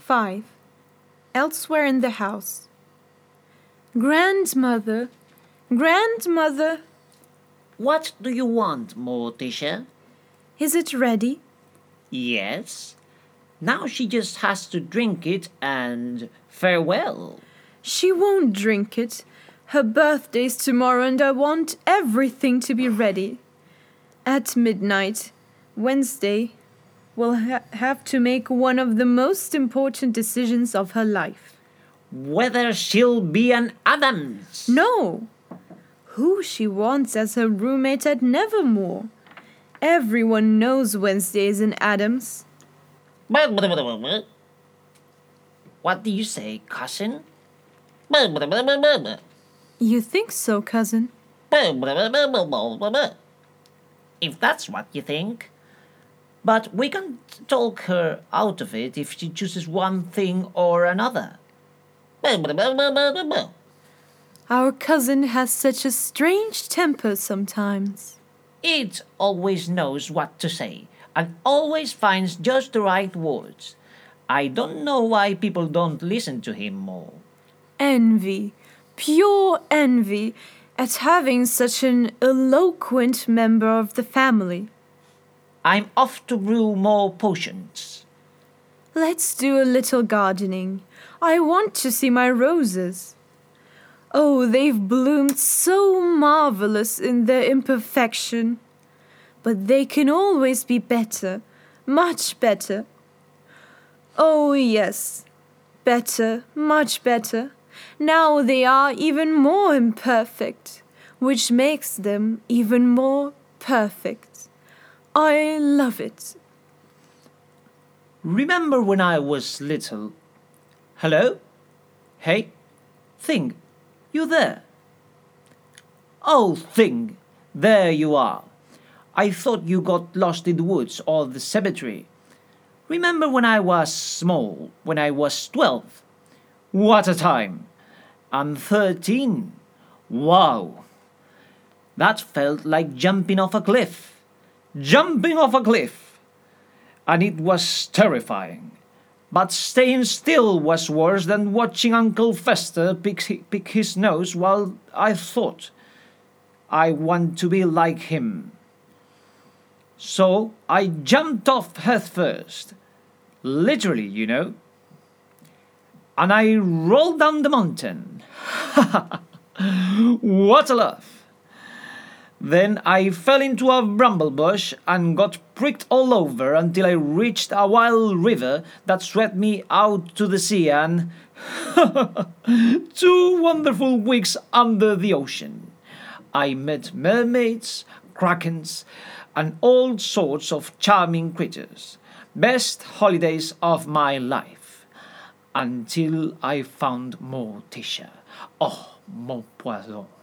5. Elsewhere in the house. Grandmother, grandmother, What do you want, Morticia? is it ready? Yes. Now she just has to drink it and farewell. She won't drink it. Her birthday's tomorrow and I want everything to be ready. At midnight, Wednesday, we'll have to make one of the most important decisions of her life. Whether she'll be an Adams. No! Who she wants as her roommate at Nevermore. Everyone knows Wednesday is an Adams. What do you say, cousin? You think so, cousin? If that's what you think. But we can talk her out of it if she chooses one thing or another. Our cousin has such a strange temper sometimes. It always knows what to say and always finds just the right words. I don't know why people don't listen to him more. Envy, pure envy, at having such an eloquent member of the family. I'm off to brew more potions. Let's do a little gardening. I want to see my roses. Oh, they've bloomed so marvelous in their imperfection. But they can always be better, much better. Oh, yes, better, much better. Now they are even more imperfect, which makes them even more perfect. I love it. Remember when I was little? Hello? Hey? Thing, you there? Oh, Thing, there you are. I thought you got lost in the woods or the cemetery. Remember when I was small, when I was 12? What a time! I'm 13. Wow! That felt like jumping off a cliff. Jumping off a cliff! And it was terrifying. But staying still was worse than watching Uncle Fester pick his nose while I thought, I want to be like him. So I jumped off head first. Literally, you know. And I rolled down the mountain. What a laugh! Then I fell into a bramble bush and got pricked all over until I reached a wild river that swept me out to the sea and 2 wonderful weeks under the ocean. I met mermaids, krakens, and all sorts of charming creatures. Best holidays of my life. Until I found Morticia. Oh, mon poison.